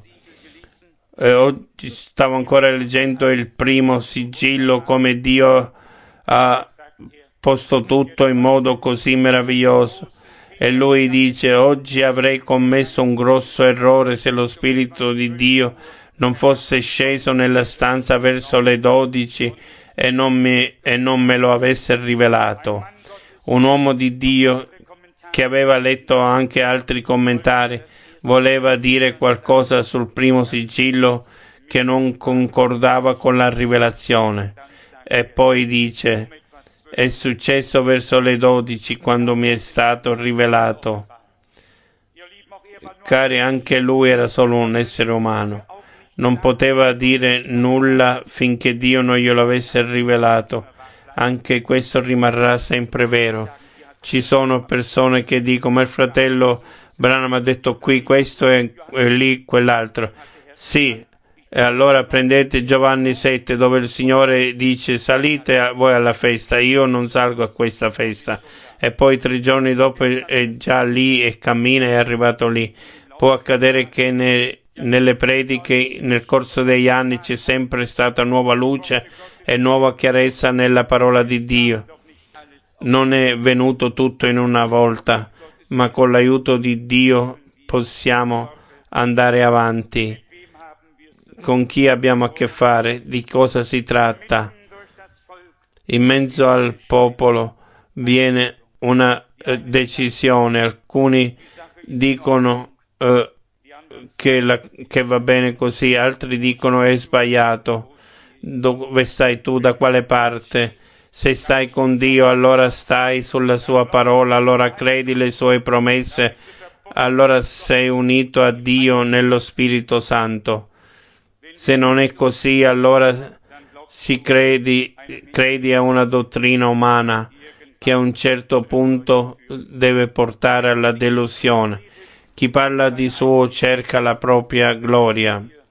E oggi stavo ancora leggendo il primo sigillo, come Dio ha posto tutto in modo così meraviglioso. E lui dice: oggi avrei commesso un grosso errore se lo Spirito di Dio non fosse sceso nella stanza verso le dodici e non, mi, e non me lo avesse rivelato. Un uomo di Dio che aveva letto anche altri commentari voleva dire qualcosa sul primo sigillo che non concordava con la rivelazione. E poi dice: è successo verso le dodici quando mi è stato rivelato. Cari, anche lui era solo un essere umano. Non poteva dire nulla finché Dio non glielo avesse rivelato. Anche questo rimarrà sempre vero. Ci sono persone che dicono: ma il fratello Branham ha detto qui questo e, e lì quell'altro. Sì, e allora prendete Giovanni sette, dove il Signore dice: salite a voi alla festa, io non salgo a questa festa. E poi tre giorni dopo è già lì e cammina, è arrivato lì. Può accadere che ne nelle prediche nel corso degli anni c'è sempre stata nuova luce e nuova chiarezza nella parola di Dio. Non è venuto tutto in una volta, ma con l'aiuto di Dio possiamo andare avanti. Con chi abbiamo a che fare? Di cosa si tratta? In mezzo al popolo viene una eh, decisione. Alcuni dicono eh, Che, la, che va bene così, altri dicono è sbagliato. Dove stai tu? Da quale parte? Se stai con Dio, allora stai sulla sua parola, allora credi le sue promesse, allora sei unito a Dio nello Spirito Santo. Se non è così, allora si credi, credi a una dottrina umana che a un certo punto deve portare alla delusione. Chi parla di suo cerca la propria gloria.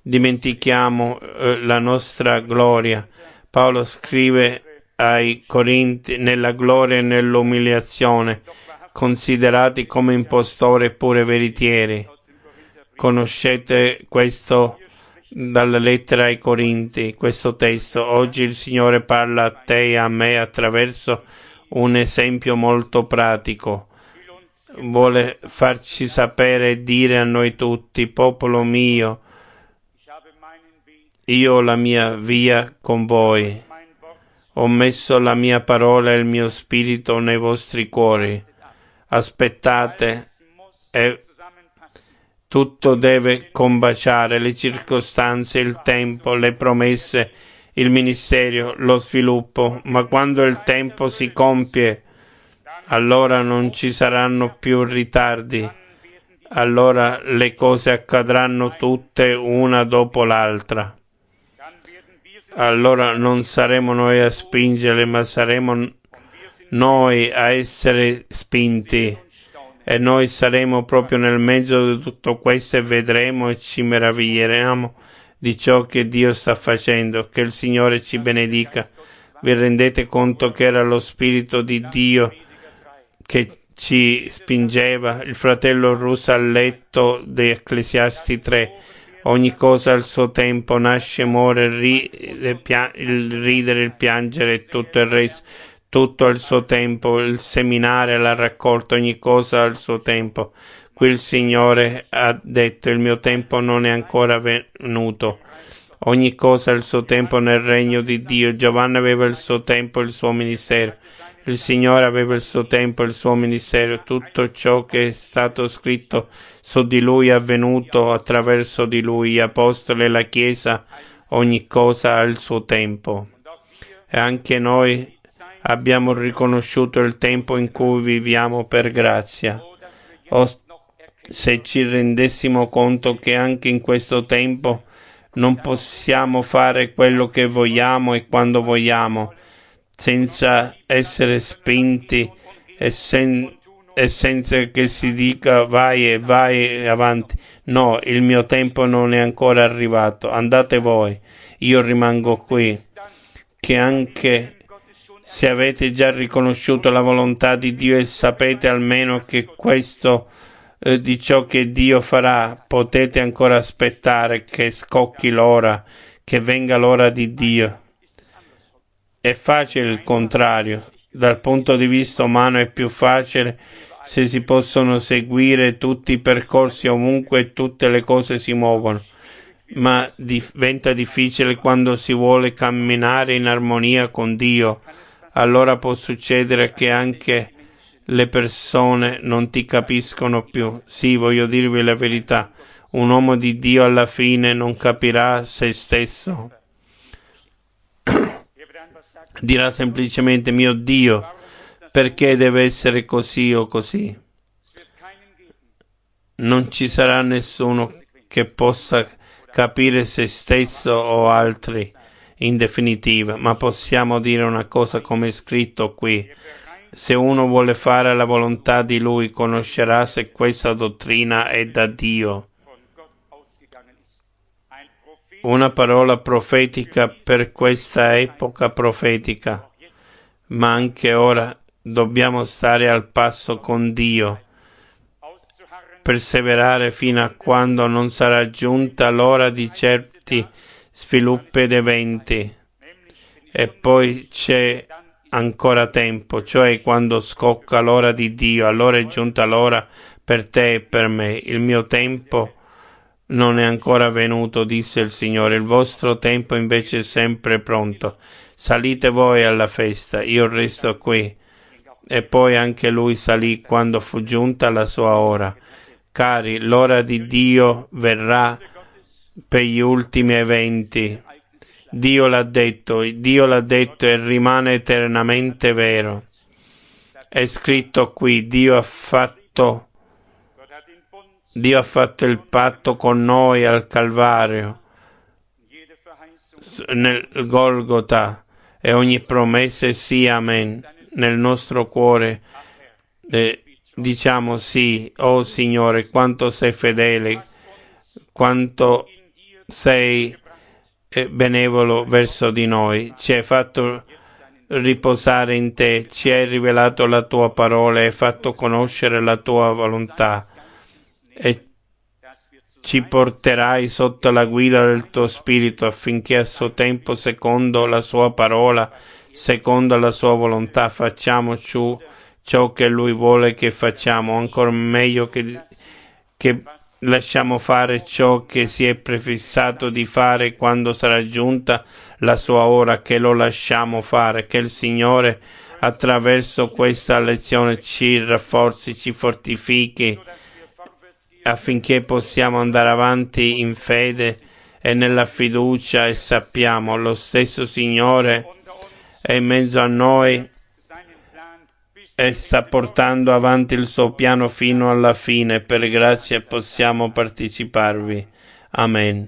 dimentichiamo eh, la nostra gloria. Paolo scrive ai Corinti: nella gloria e nell'umiliazione, considerati come impostori e pure veritieri. Conoscete questo dalla lettera ai Corinti, questo testo. Oggi il Signore parla a te e a me attraverso un esempio molto pratico. Vuole farci sapere e dire a noi tutti: popolo mio, io ho la mia via con voi, ho messo la mia parola e il mio spirito nei vostri cuori. Aspettate, e tutto deve combaciare, le circostanze, il tempo, le promesse, il ministero, lo sviluppo, ma quando il tempo si compie, allora non ci saranno più ritardi, allora le cose accadranno tutte una dopo l'altra. Allora non saremo noi a spingere, ma saremo noi a essere spinti. E noi saremo proprio nel mezzo di tutto questo e vedremo e ci meraviglieremo di ciò che Dio sta facendo. Che il Signore ci benedica. Vi rendete conto che era lo Spirito di Dio che ci spingeva? Il fratello Russo ha letto di Ecclesiasti tre. Ogni cosa al suo tempo, nasce, muore, ride, pia- il ridere, il piangere e tutto il resto. Tutto al suo tempo, il seminare, la raccolta, ogni cosa al suo tempo. Qui il Signore ha detto: il mio tempo non è ancora venuto. Ogni cosa al suo tempo nel regno di Dio. Giovanni aveva il suo tempo, il suo ministero. Il Signore aveva il suo tempo, il suo ministero. Tutto ciò che è stato scritto su di Lui è avvenuto attraverso di Lui, gli apostoli e la Chiesa. Ogni cosa ha il suo tempo. E anche noi abbiamo riconosciuto il tempo in cui viviamo per grazia. O se ci rendessimo conto che anche in questo tempo non possiamo fare quello che vogliamo e quando vogliamo, senza essere spinti e, sen- e senza che si dica vai e vai avanti. No, il mio tempo non è ancora arrivato, andate voi, io rimango qui. Che anche se avete già riconosciuto la volontà di Dio e sapete almeno che questo eh, di ciò che Dio farà, potete ancora aspettare che scocchi l'ora, che venga l'ora di Dio. È facile il contrario. Dal punto di vista umano è più facile se si possono seguire tutti i percorsi ovunque e tutte le cose si muovono. Ma diventa difficile quando si vuole camminare in armonia con Dio. Allora può succedere che anche le persone non ti capiscono più. Sì, voglio dirvi la verità. Un uomo di Dio alla fine non capirà se stesso. Dirà semplicemente: mio Dio, perché deve essere così o così? Non ci sarà nessuno che possa capire se stesso o altri in definitiva, ma possiamo dire una cosa come è scritto qui: se uno vuole fare la volontà di Lui, conoscerà se questa dottrina è da Dio. Una parola profetica per questa epoca profetica, ma anche ora dobbiamo stare al passo con Dio, perseverare fino a quando non sarà giunta l'ora di certi sviluppi ed eventi. E poi c'è ancora tempo, cioè quando scocca l'ora di Dio, allora è giunta l'ora per te e per me. Il mio tempo non è ancora venuto, disse il Signore, il vostro tempo invece è sempre pronto. Salite voi alla festa, io resto qui. E poi anche lui salì quando fu giunta la sua ora. Cari, l'ora di Dio verrà per gli ultimi eventi. Dio l'ha detto, Dio l'ha detto e rimane eternamente vero. È scritto qui: Dio ha fatto Dio ha fatto il patto con noi al Calvario, nel Golgota, e ogni promessa è sì, amen, nel nostro cuore. Eh, diciamo sì, oh Signore, quanto sei fedele, quanto sei eh, benevolo verso di noi, ci hai fatto riposare in te, ci hai rivelato la tua parola, hai fatto conoscere la tua volontà e ci porterai sotto la guida del tuo Spirito affinché a suo tempo, secondo la sua parola, secondo la sua volontà, facciamo ciò, ciò che Lui vuole che facciamo, ancora meglio che, che lasciamo fare ciò che si è prefissato di fare quando sarà giunta la sua ora, che lo lasciamo fare, che il Signore attraverso questa lezione ci rafforzi, ci fortifichi, affinché possiamo andare avanti in fede e nella fiducia e sappiamo lo stesso Signore è in mezzo a noi e sta portando avanti il suo piano fino alla fine. Per grazia possiamo parteciparvi. Amen.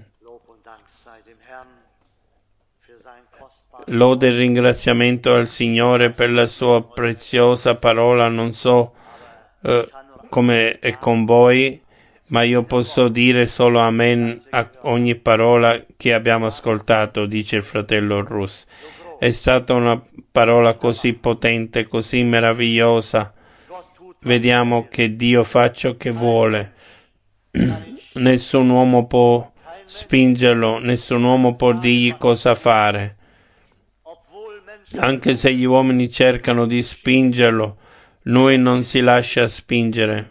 Lode e ringraziamento al Signore per la sua preziosa parola. Non so eh, come è con voi, ma io posso dire solo amen a ogni parola che abbiamo ascoltato, dice il fratello Russ. È stata una parola così potente, così meravigliosa. Vediamo che Dio fa ciò che vuole. Nessun uomo può spingerlo, nessun uomo può dirgli cosa fare. Anche se gli uomini cercano di spingerlo, lui non si lascia spingere.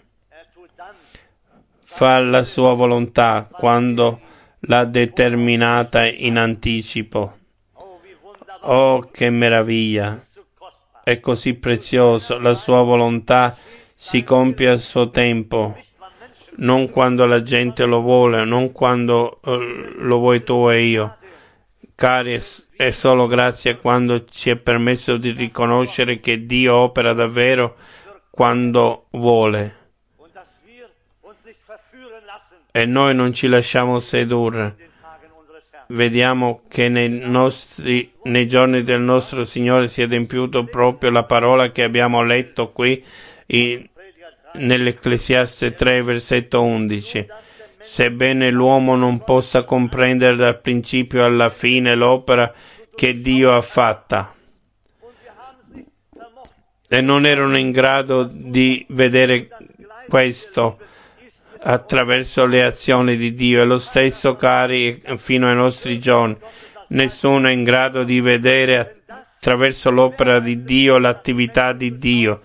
Fa la sua volontà quando l'ha determinata in anticipo. Oh, che meraviglia! È così prezioso. La sua volontà si compie a suo tempo, non quando la gente lo vuole, non quando uh, lo vuoi tu e io. Cari, è solo grazie quando ci è permesso di riconoscere che Dio opera davvero quando vuole. E noi non ci lasciamo sedurre. Vediamo che nei, nostri, nei giorni del nostro Signore si è adempiuto proprio la parola che abbiamo letto qui in, nell'Ecclesiaste tre, versetto undici. Sebbene l'uomo non possa comprendere dal principio alla fine l'opera che Dio ha fatta, e non erano in grado di vedere questo attraverso le azioni di Dio. E lo stesso, cari, fino ai nostri giorni. Nessuno è in grado di vedere attraverso l'opera di Dio l'attività di Dio.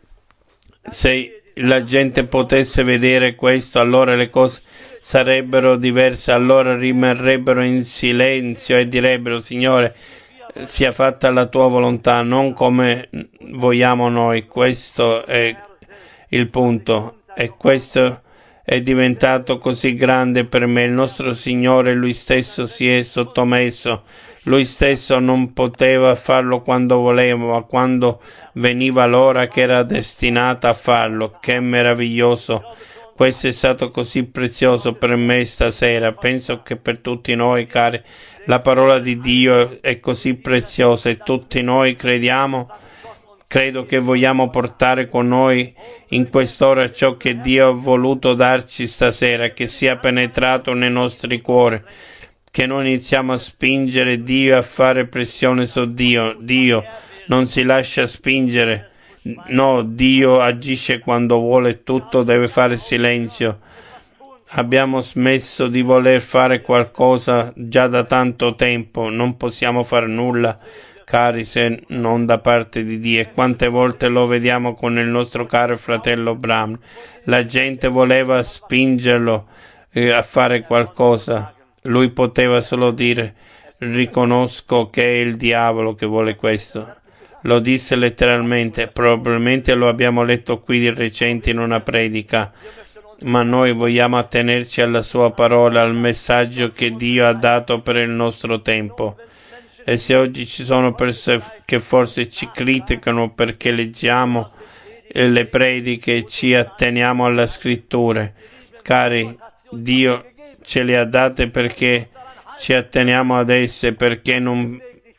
Se la gente potesse vedere questo, allora le cose sarebbero diverse, allora rimarrebbero in silenzio e direbbero: Signore, sia fatta la tua volontà, non come vogliamo noi. Questo è il punto, e questo è diventato così grande per me. Il nostro Signore, Lui stesso, si è sottomesso. Lui stesso non poteva farlo quando voleva, ma quando veniva l'ora che era destinata a farlo. Che meraviglioso! Questo è stato così prezioso per me stasera. Penso che per tutti noi, cari, la parola di Dio è così preziosa e tutti noi crediamo. Credo che vogliamo portare con noi in quest'ora ciò che Dio ha voluto darci stasera, che sia penetrato nei nostri cuori, che noi iniziamo a spingere Dio, a fare pressione su Dio. Dio non si lascia spingere, no, Dio agisce quando vuole, tutto deve fare silenzio. Abbiamo smesso di voler fare qualcosa già da tanto tempo, non possiamo fare nulla, cari, se non da parte di Dio. E quante volte lo vediamo con il nostro caro fratello Bram. La gente voleva spingerlo eh, a fare qualcosa. Lui poteva solo dire: riconosco che è il diavolo che vuole questo. Lo disse letteralmente, probabilmente lo abbiamo letto qui di recente in una predica, ma noi vogliamo attenerci alla sua parola, al messaggio che Dio ha dato per il nostro tempo. E se oggi ci sono persone che forse ci criticano perché leggiamo le prediche e ci atteniamo alla scrittura, cari, Dio ce le ha date perché ci atteniamo ad esse, perché non,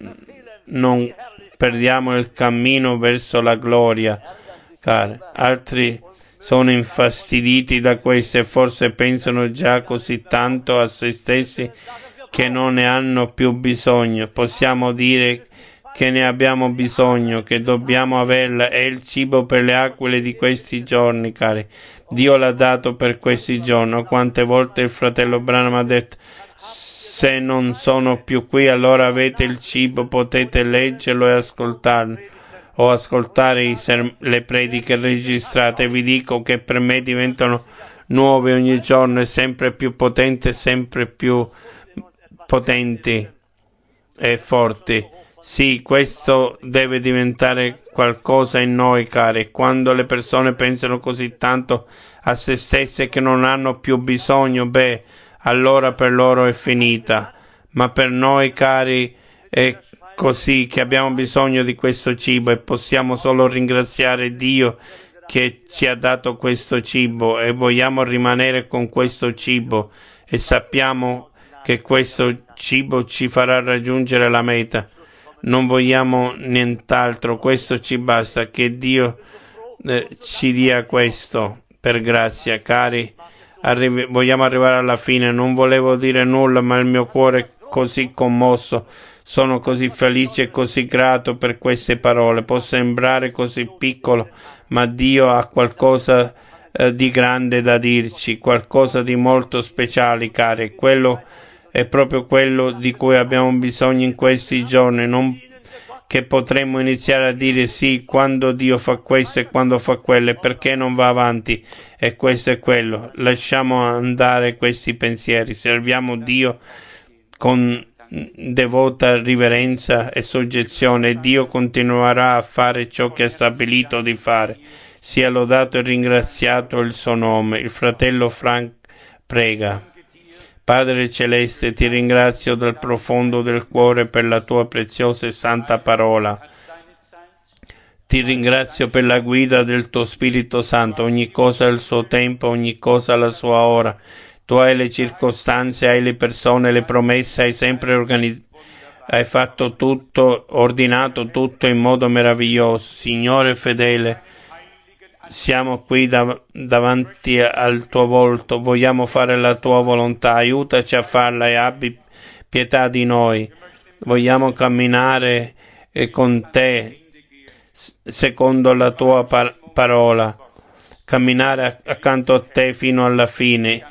non perdiamo il cammino verso la gloria, cari. Altri sono infastiditi da questo e forse pensano già così tanto a se stessi che non ne hanno più bisogno. Possiamo dire che ne abbiamo bisogno, che dobbiamo averla. È il cibo per le aquile di questi giorni, cari. Dio l'ha dato per questi giorni. Quante volte il fratello Branham ha detto: se non sono più qui, allora avete il cibo, potete leggerlo e ascoltarlo, o ascoltare i serm- le prediche registrate. Vi dico che per me diventano nuove ogni giorno e sempre più potenti, sempre più potenti e forti. Sì, questo deve diventare qualcosa in noi, cari. Quando le persone pensano così tanto a se stesse che non hanno più bisogno, beh, allora per loro è finita. Ma per noi, cari, è così, che abbiamo bisogno di questo cibo e possiamo solo ringraziare Dio che ci ha dato questo cibo e vogliamo rimanere con questo cibo e sappiamo che questo cibo ci farà raggiungere la meta. Non vogliamo nient'altro, questo ci basta, che Dio eh, ci dia questo per grazia, cari. Arrivi, vogliamo arrivare alla fine. Non volevo dire nulla, ma il mio cuore è così commosso. Sono così felice e così grato per queste parole. Può sembrare così piccolo, ma Dio ha qualcosa eh, di grande da dirci, qualcosa di molto speciale, cari. Quello è proprio quello di cui abbiamo bisogno in questi giorni, non che potremmo iniziare a dire sì, quando Dio fa questo e quando fa quello, e perché non va avanti e questo e quello. Lasciamo andare questi pensieri, serviamo Dio con devota riverenza e soggezione e Dio continuerà a fare ciò che ha stabilito di fare. Sia lodato e ringraziato il suo nome. Il fratello Frank prega. Padre Celeste, ti ringrazio dal profondo del cuore per la tua preziosa e santa parola. Ti ringrazio per la guida del tuo Spirito Santo. Ogni cosa ha il suo tempo, ogni cosa ha la sua ora. Tu hai le circostanze, hai le persone, le promesse, hai sempre organizzato. Hai fatto tutto, ordinato tutto in modo meraviglioso. Signore fedele, siamo qui dav- davanti al tuo volto, vogliamo fare la tua volontà, aiutaci a farla e abbi pietà di noi. Vogliamo camminare eh, con te secondo la tua par- parola, camminare a- accanto a te fino alla fine.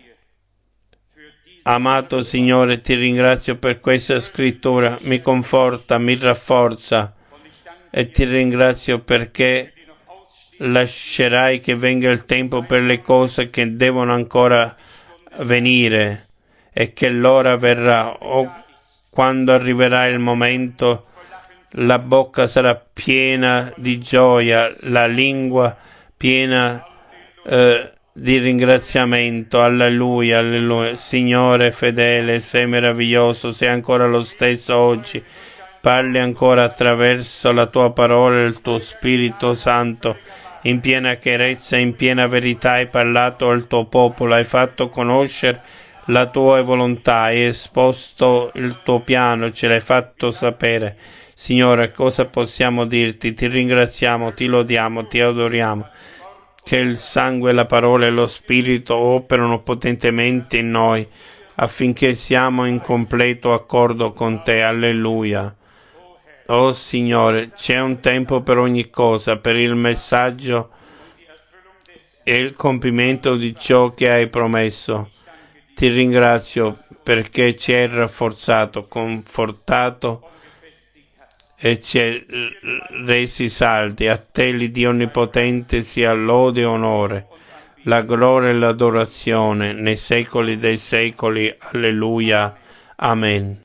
Amato Signore, ti ringrazio per questa scrittura, mi conforta, mi rafforza e ti ringrazio perché lascerai che venga il tempo per le cose che devono ancora venire e che l'ora verrà, o quando arriverà il momento la bocca sarà piena di gioia, la lingua piena eh, di ringraziamento. Alleluia, alleluia. Signore fedele, sei meraviglioso, sei ancora lo stesso oggi. Parli ancora attraverso la tua parola e il tuo Spirito Santo. In piena chiarezza, in piena verità hai parlato al tuo popolo, hai fatto conoscere la tua volontà, hai esposto il tuo piano, ce l'hai fatto sapere. Signore, cosa possiamo dirti? Ti ringraziamo, ti lodiamo, ti adoriamo. Che il sangue, la parola e lo Spirito operano potentemente in noi affinché siamo in completo accordo con te. Alleluia. Oh Signore, c'è un tempo per ogni cosa, per il messaggio e il compimento di ciò che hai promesso. Ti ringrazio perché ci hai rafforzato, confortato e ci hai resi saldi. A te, l'Iddio Onnipotente, sia lode e onore, la gloria e l'adorazione nei secoli dei secoli. Alleluia. Amen.